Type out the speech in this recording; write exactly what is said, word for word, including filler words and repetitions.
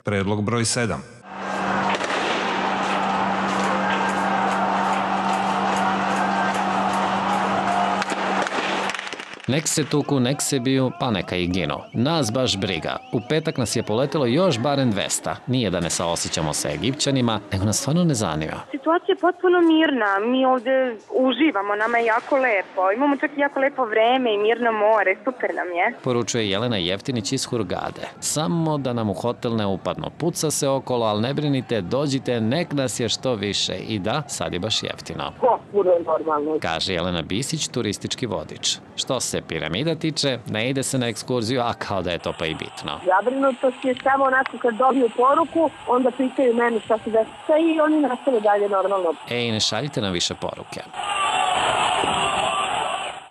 Predlog broj sedam. Nek se tuku, nek se biju, pa neka i ginu. Nas baš briga. U petak nas je poletelo još barem dvesta. Nije da ne saosjećamo sa Egipćanima, nego nas stvarno ne zanima. Situacija je potpuno mirna. Mi ovde uživamo, nama je jako lepo. Imamo čak i jako lepo vreme i mirno more. Super nam je. Poručuje Jelena Jeftinić iz Hurgade. Samo da nam u hotel ne upadno. Puca se okolo, ali ne brinite, dođite, nek nas je što više. I da, sad je baš jeftino. Potpuno normalno. Kaže Jelena Bisić, turistički vodič. Što se piramida tiče, ne ide se na ekskurziju, a kao da je to pa i bitno. Zabrinutost je samo onako kad dobiju poruku, onda pitaju meni šta se desa i oni nastave dalje normalno. Ej, ne šaljite nam više poruke.